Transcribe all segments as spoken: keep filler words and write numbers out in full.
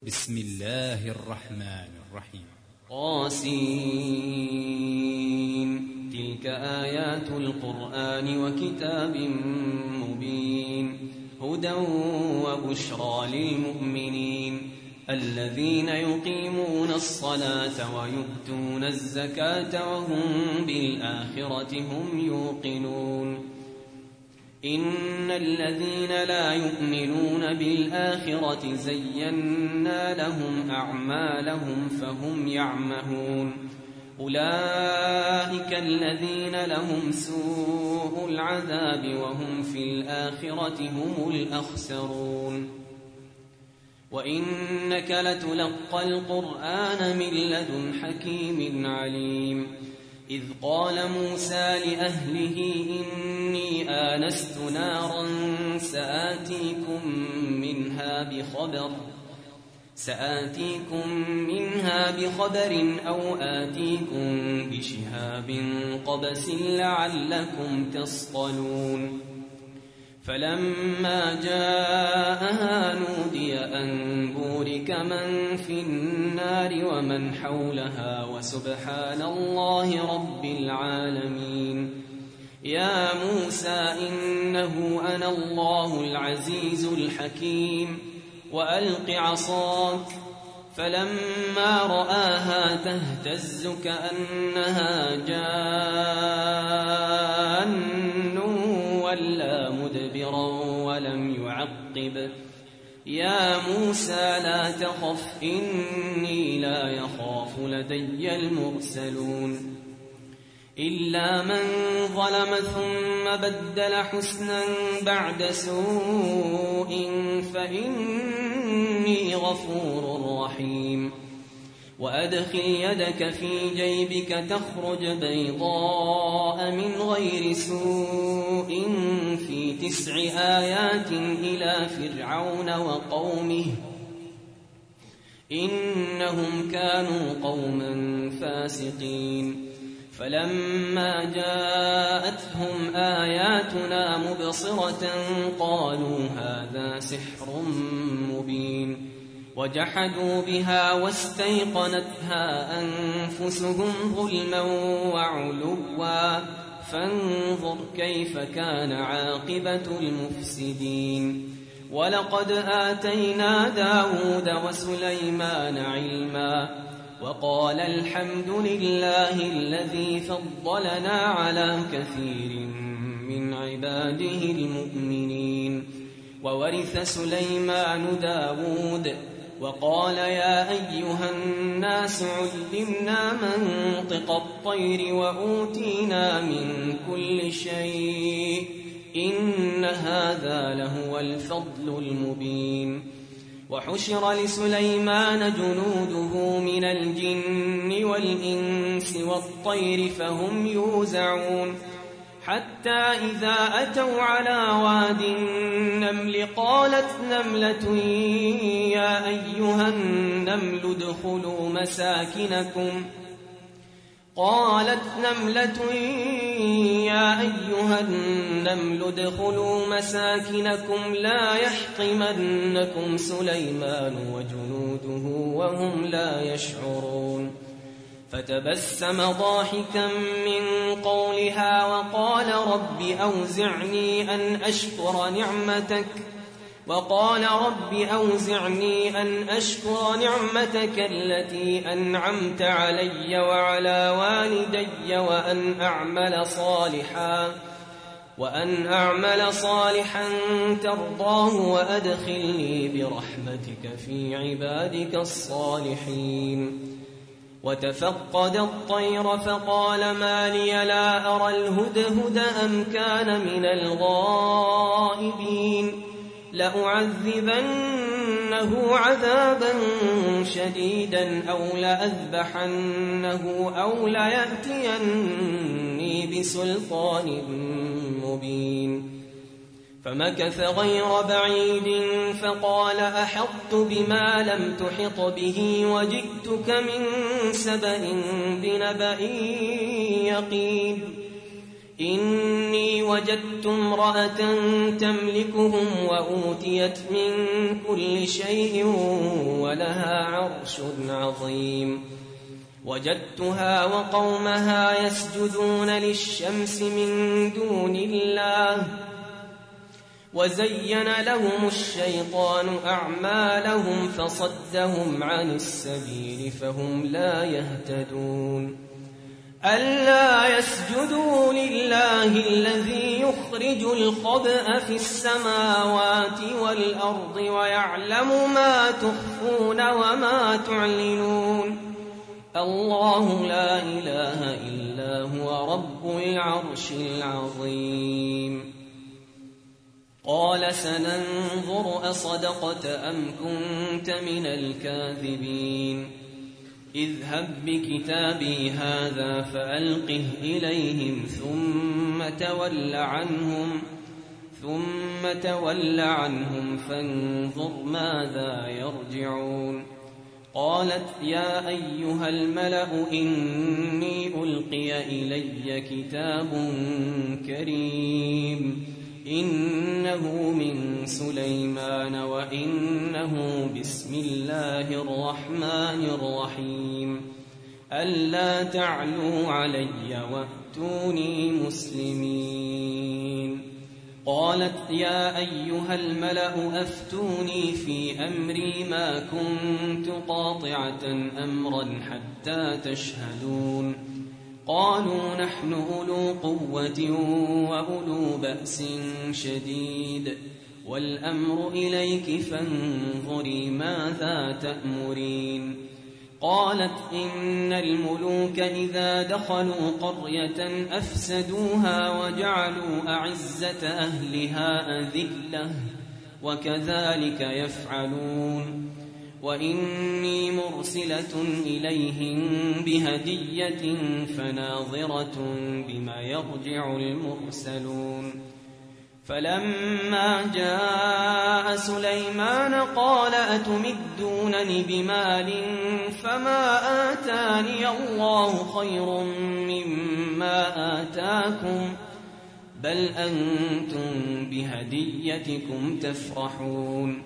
بسم الله الرحمن الرحيم. قاسين تلك آيات القرآن وكتاب مبين هدى وبشرى للمؤمنين الذين يقيمون الصلاة ويؤتون الزكاة وهم بالآخرة هم يوقنون إن الذين لا يؤمنون بالآخرة زينا لهم أعمالهم فهم يعمهون أولئك الذين لهم سوء العذاب وهم في الآخرة هم الأخسرون وإنك لتلقى القرآن من لدن حكيم عليم إذ قال موسى لأهله إني آنست نارا سآتيكم منها بخبر سآتيكم منها بخبر أو آتيكم بشهاب قبس لعلكم تصطلون فلما جاءها نودي أن بورك من في النار ومن حولها وسبحان الله رب العالمين يا موسى إنه أنا الله العزيز الحكيم وألق عصاك فلما رآها تهتز كأنها جان ولا مدبرا ولم يعقب يا موسى لا تخف إني لا يخاف لدي المرسلون إلا من ظلم ثم بدل حسنا بعد سوء فإني غفور رحيم وأدخل يدك في جيبك تخرج بيضاء من غير سوء في تسع آيات إلى فرعون وقومه إنهم كانوا قوما فاسقين فلما جاءتهم آياتنا مبصرة قالوا هذا سحر مبين وجحدوا بها واستيقنتها أنفسهم ظلما وعلوا فانظر كيف كان عاقبة المفسدين ولقد آتينا داود وسليمان علما وقال الحمد لله الذي فضلنا على كثير من عباده المؤمنين وورث سليمان داود وقال يا أيها الناس علمنا منطق الطير وأوتينا من كل شيء إن هذا لهو الفضل المبين وحشر لسليمان جنوده من الجن والإنس والطير فهم يوزعون حتى إذا أتوا على واد النمل قالت نملة يا أيها النمل ادخلوا مساكنكم قالت نملة يا أيها النمل ادخلوا مساكنكم لا يحطمنكم سليمان وجنوده وهم لا يشعرون فتبسم ضاحكا من قولها وقال رب أوزعني أن أشكر نعمتك وقال رب أوزعني أن أشكر نعمتك التي أنعمت علي وعلى والدي وأن أعمل صالحا وأن أعمل صالحا ترضاه وأدخلني برحمتك في عبادك الصالحين وتفقد الطير فقال ما لي لا أرى الهدهد أم كان من الغائبين لأعذبنه عذابا شديدا أو لأذبحنه أو ليأتيني بسلطان مبين فمكث غير بعيد فقال أحطت بما لم تحط به وجئتك من سبأ بنبأ يقين إني وجدت امرأة تملكهم وأوتيت من كل شيء ولها عرش عظيم وجدتها وقومها يسجدون للشمس من دون الله وزين لهم الشيطان أعمالهم فصدهم عن السبيل فهم لا يهتدون ألا يسجدوا لله الذي يخرج الخبأ في السماوات والأرض ويعلم ما تخفون وما تعلنون الله لا إله إلا هو رب العرش العظيم قال سننظر أصدقت أم كنت من الكاذبين اذهب بكتابي هذا فألقه إليهم ثم تول عنهم ثم تول عنهم فانظر ماذا يرجعون قالت يا أيها الملأ إني ألقي إلي كتاب كريم إنه من سليمان وإنه بسم الله الرحمن الرحيم ألا تعلوا علي وأتوني مسلمين قالت يا أيها الملأ أفتوني في أمري ما كنت قاطعة أمرا حتى تشهدون قالوا نحن أولو قوة وأولو بأس شديد والأمر إليك فانظري ماذا تأمرين قالت إن الملوك إذا دخلوا قرية أفسدوها وجعلوا أعزة أهلها أذلة وكذلك يفعلون وإني مرسلة إليهم بهدية فناظرة بما يرجع المرسلون فلما جاء سليمان قال أتمدونني بمال فما آتاني الله خير مما آتاكم بل أنتم بهديتكم تفرحون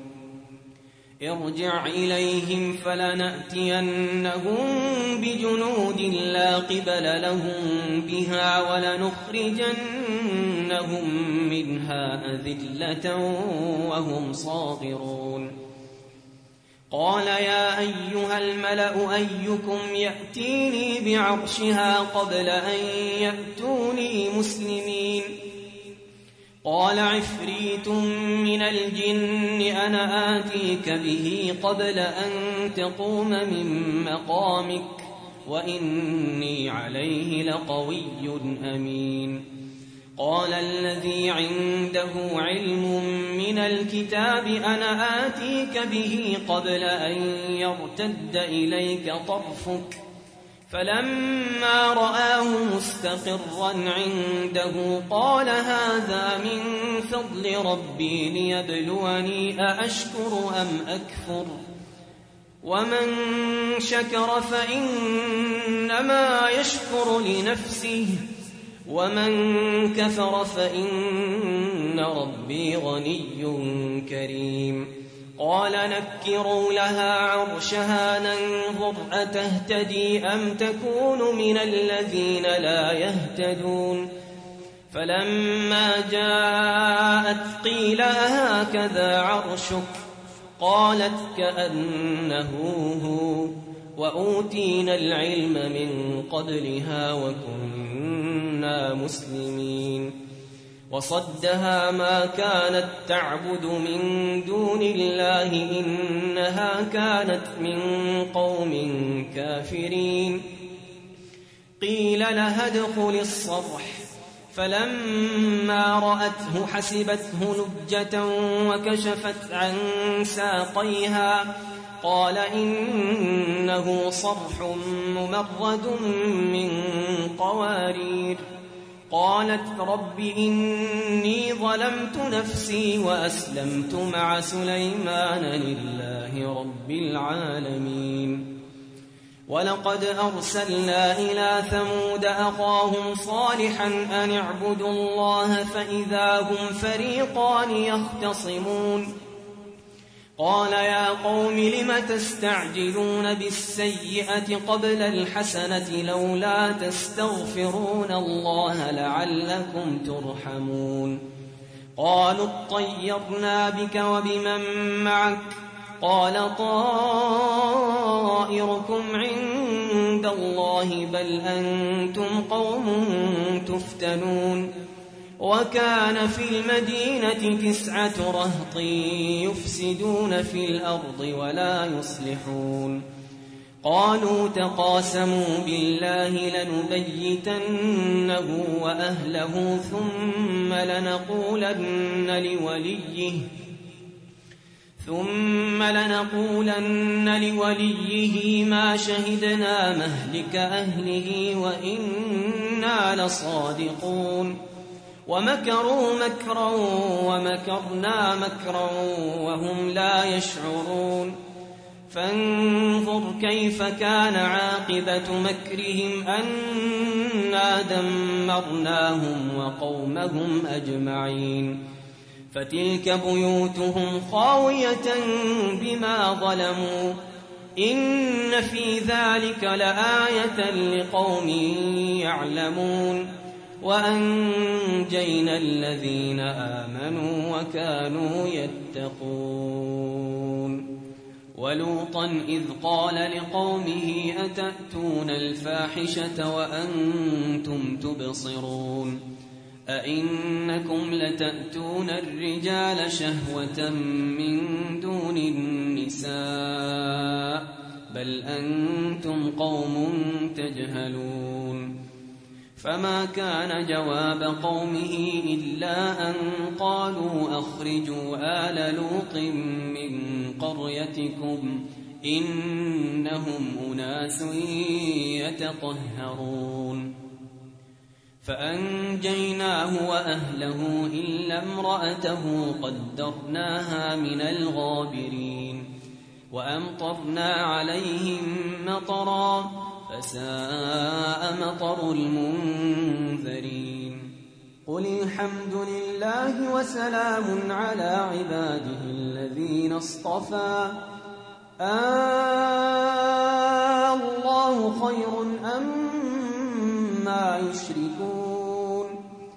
ارجع إليهم فلنأتينهم بجنود لا قبل لهم بها ولنخرجنهم منها أذلة وهم صاغرون قال يا أيها الملأ أيكم يأتيني بعرشها قبل أن يأتوني مسلمين قال عفريت من الجن أنا آتيك به قبل أن تقوم من مقامك وإني عليه لقوي أمين قال الذي عنده علم من الكتاب أنا آتيك به قبل أن يرتد إليك طرفك فلما رآه مستقرا عنده قال هذا من فضل ربي ليبلوني أأشكر أم أكفر ومن شكر فإنما يشكر لنفسه ومن كفر فإن ربي غني كريم قال نكروا لها عرشها ننظر أتهتدي أم تكون من الذين لا يهتدون فلما جاءت قيل هكذا عرشك قالت كأنه هو وأوتينا العلم من قبلها وكنا مسلمين وصدها ما كانت تعبد من دون الله إنها كانت من قوم كافرين قيل لها ادخل الصرح فلما رأته حسبته لجة وكشفت عن ساقيها قال إنه صرح ممرد من قوارير قالت رب إني ظلمت نفسي وأسلمت مع سليمان لله رب العالمين ولقد أرسلنا إلى ثمود أخاهم صالحا أن اعبدوا الله فإذا هم فريقان يختصمون قال يا قوم لم تستعجلون بالسيئة قبل الحسنة لولا تستغفرون الله لعلكم ترحمون قالوا اطيرنا بك وبمن معك قال طائركم عند الله بل أنتم قوم تفتنون وكان في المدينة تسعة رهط يفسدون في الأرض ولا يصلحون قالوا تقاسموا بالله لنبيتنه وأهله ثم لنقولن لوليه ثم لنقولن لوليه ما شهدنا مهلك أهله وإنا لصادقون ومكروا مكرا ومكرنا مكرا وهم لا يشعرون فانظر كيف كان عاقبة مكرهم أنا دمرناهم وقومهم أجمعين فتلك بيوتهم خاوية بما ظلموا إن في ذلك لآية لقوم يعلمون وأنجينا الذين آمنوا وكانوا يتقون ولوطا إذ قال لقومه أتأتون الفاحشة وأنتم تبصرون أئنكم لتأتون الرجال شهوة من دون النساء بل أنتم قوم تجهلون فما كان جواب قومه إلا أن قالوا أخرجوا آل لوط من قريتكم إنهم أناس يتطهرون فأنجيناه وأهله إلا امرأته قدرناها من الغابرين وأمطرنا عليهم مطرا فساء مطر المنذرين قل الحمد لله وسلام على عباده الذين اصطفى آه الله خير أما يشركون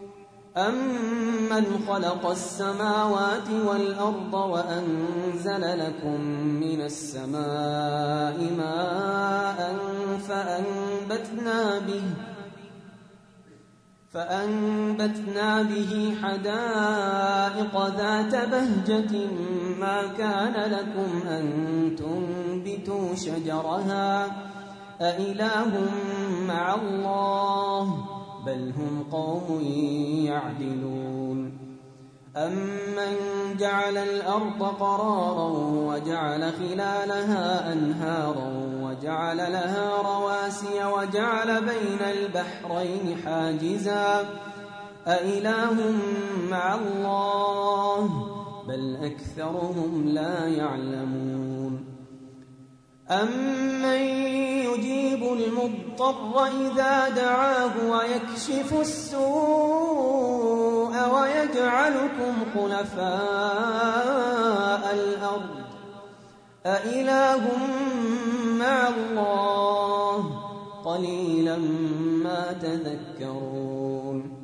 أمن خلق السماوات والأرض وأنزل لكم من السماء ماء فأنبتنا به فأنبتنا به حدائق ذات بهجة ما كان لكم أن تنبتوا شجرها أإله مع الله بل هم قوم يعدلون أمن جعل الأرض قرارا وجعل خلالها أنهارا وجعل لها رواسي وجعل بين البحرين حاجزا أإله مع الله بل أكثرهم لا يعلمون أمن يجيب المضطر إذا دعاه ويكشف السوء ويجعلكم خلفاء الأرض أإله مع الله قليلا ما تذكرون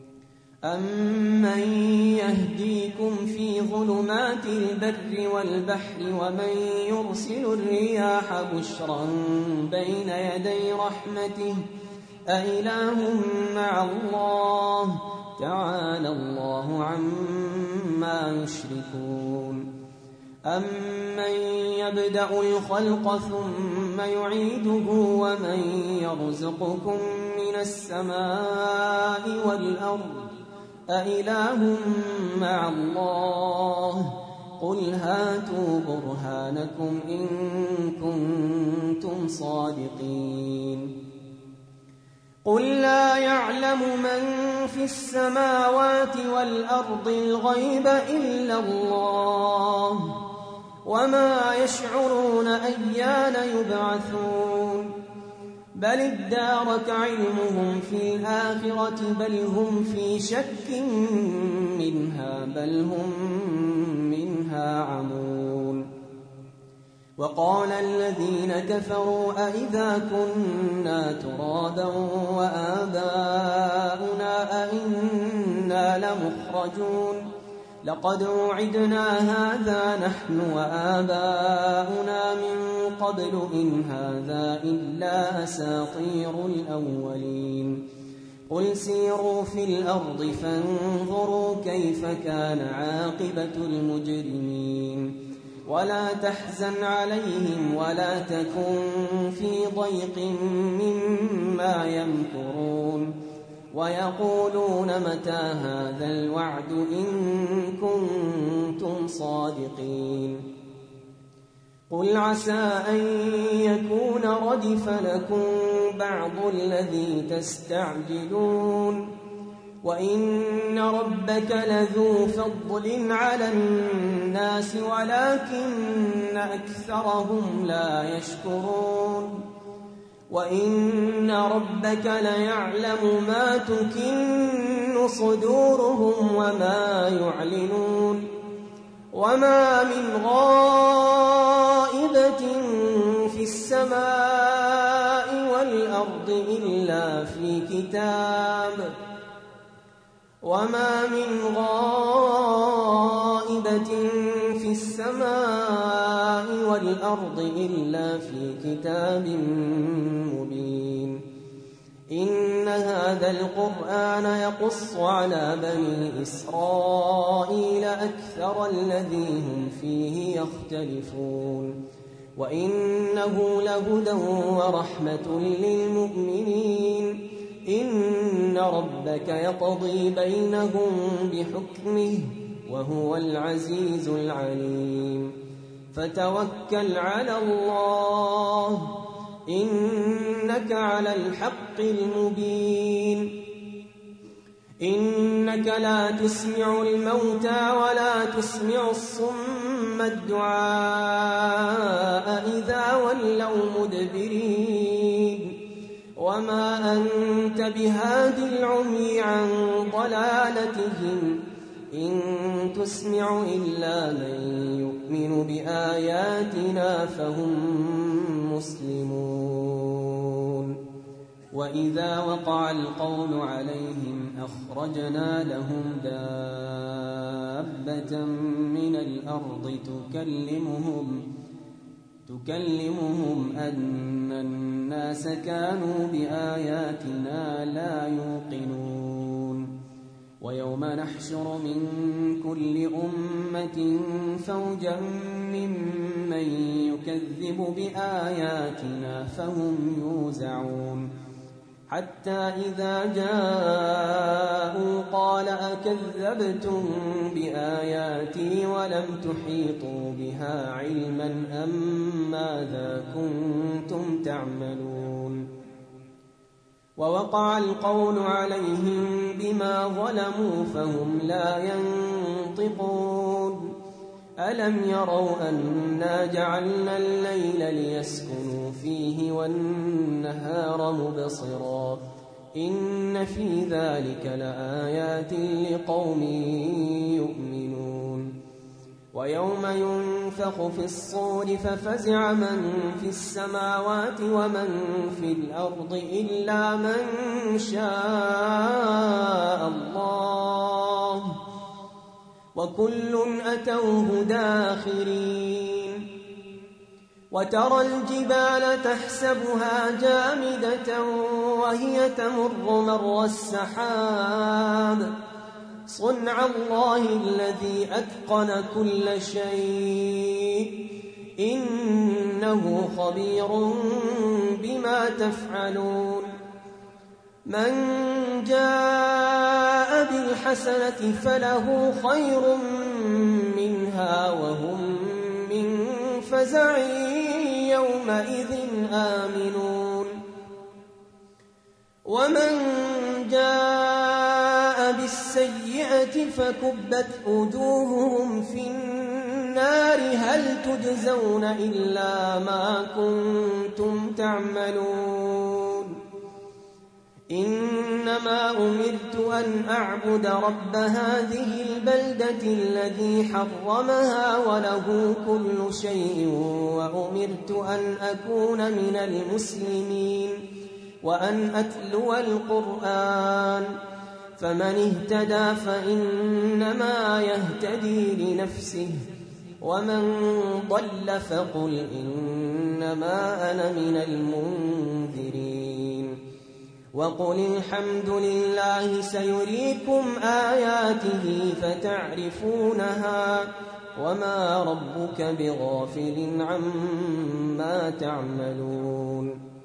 أمن يهديكم في ظلمات البر والبحر ومن يرسل الرياح بشرا بين يدي رحمته أإله مع الله تعالى الله عما يشركون أمن يبدأ الخلق ثم يعيده ومن يرزقكم من السماء والأرض أإله مع الله قل هاتوا برهانكم إن كنتم صادقين قل لا يعلم من في السماوات والأرض الغيب إلا الله وما يشعرون أيان يبعثون بل ادارك علمهم في الآخرة بل هم في شك منها بل هم منها عمون وقال الذين كفروا أئذا كنا ترابا وآباؤنا أئنا لمخرجون لقد وعدنا هذا نحن وآباؤنا من قبل إن هذا إلا أساطير الأولين قل سيروا في الأرض فانظروا كيف كان عاقبة المجرمين ولا تحزن عليهم ولا تكن في ضيق مما يمكرون ويقولون متى هذا الوعد إن كنتم صادقين قل عسى أن يكون ردف لكم بعض الذي تستعجلون وإن ربك لذو فضل على الناس ولكن أكثرهم لا يشكرون وإن ربك ليعلم ما تكن صدورهم وما يعلنون وما من غائبة في السماء والأرض إلا في كتاب وما من غائبة في السماء والأرض إلا في كتاب مبين إن هذا القرآن يقص على بني إسرائيل أكثر الذي هم فيه يختلفون وإنه لهدى ورحمة للمؤمنين إن ربك يقضي بينهم بحكمه وهو العزيز العليم فتوكل على الله إنك على الحق المبين إنك لا تسمع الموتى ولا تسمع الصم الدعاء إذا ولوا مدبرين وما أنت بهادي العمي عن ضلالتهم إن تسمع إلا من يؤمن بآياتنا فهم مسلمون وإذا وقع القول عليهم أخرجنا لهم دابة من الأرض تكلمهم تكلمهم أن الناس كانوا بآياتنا لا يوقنون ويوم نحشر من كل أمة فوجا ممن يكذب بآياتنا فهم يوزعون حتى إذا جاءوا قال أكذبتم بآياتي ولم تحيطوا بها علما أم ماذا كنتم تعملون ووقع القول عليهم بما ظلموا فهم لا ينطقون ألم يروا أنا جعلنا الليل ليسكنوا فيه والنهار مبصرا إن في ذلك لآيات لقوم يؤمنون ويوم ينفخ في الصور ففزع من في السماوات ومن في الأرض إلا من شاء الله وكل أتوه داخرين وترى الجبال تحسبها جامدة وهي تمر مر السحاب صنع الله الذي أتقن كل شيء إنه خبير بما تفعلون من جاء بالحسنة فله خير منها وهم من فزع يومئذ آمنون ومن جاء بالسيئة فكبت وجوههم في النار هل تجزون إلا ما كنتم تعملون إنما أمرت أن أعبد رب هذه البلدة الذي حرمها وله كل شيء وأمرت أن أكون من المسلمين وأن أتلو القرآن فمن اهتدى فإنما يهتدي لنفسه ومن ضل فقل إنما أنا من المنذرين وقل الحمد لله سيريكم آياته فتعرفونها وما ربك بغافل عما تعملون